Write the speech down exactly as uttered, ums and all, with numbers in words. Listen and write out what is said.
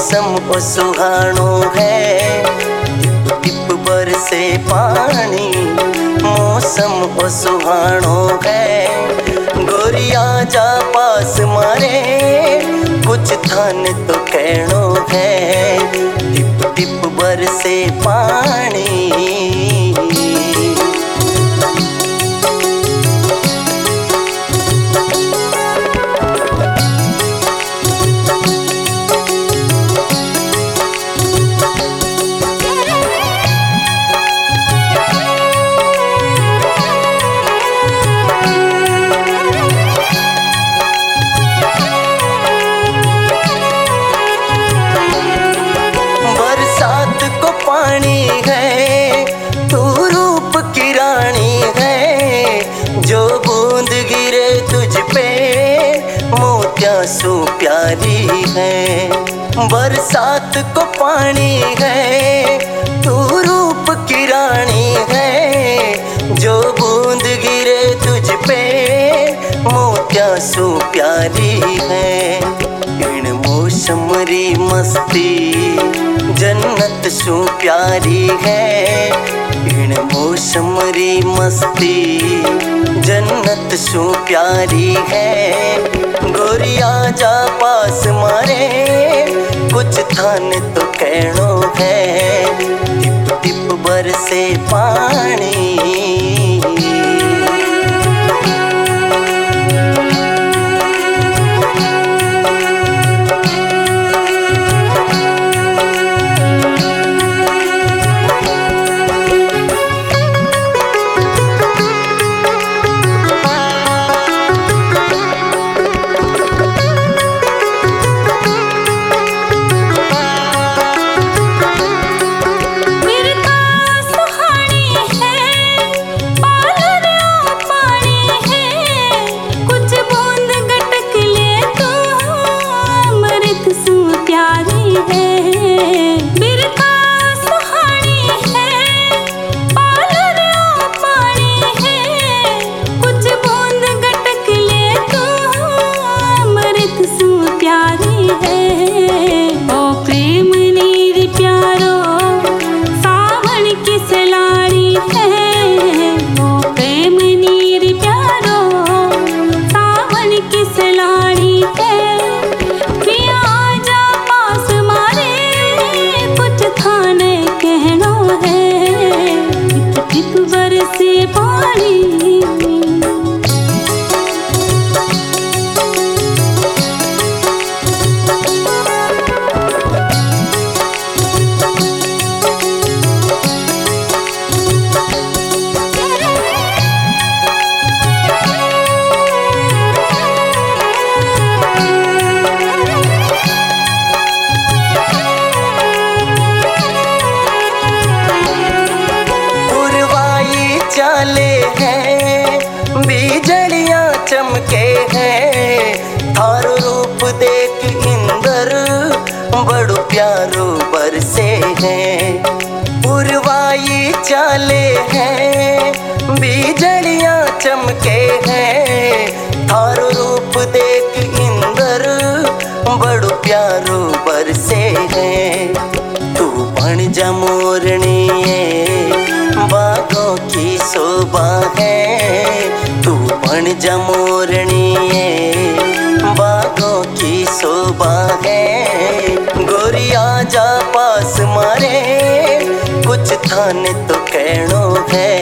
मौसम ओ सुहानो है, टिप टिप बरसे पानी, मौसम ओ सुहानो है। गोरिया जा पास मारे, कुछ थान तो कहनो है, टिप टिप बरसे पानी। पानी है तू रूप की रानी है, जो बूंद गिरे तुझ पे मोतिया सू प्यारी है। बरसात को पानी है तू रूप की रानी है, जो बूंद गिरे तुझ पे मोतिया सू प्यारी है। इन मौसम री मस्ती जन्नत सू प्यारी है, इन मौसम री मस्ती जन्नत सू प्यारी है। गोरिया जा पास मारे, कुछ थान तो कहनो है, टिप टिप बरसे पानी। चाले हैं बिजलियां चमके हैं, थारो रूप देख इंदर बड़ो प्यारो बरसे हैं। पुरवाई चाले हैं बिजलियां चमके हैं, थारो रूप देख इंदर बड़ो प्यारो बरसे हैं। तू बन जा मोरनी बागों की शोभा है, तू बन जा मोरनी बागों की शोभा है। गोरिया जा पास मारे, कुछ थान तो कहनो है,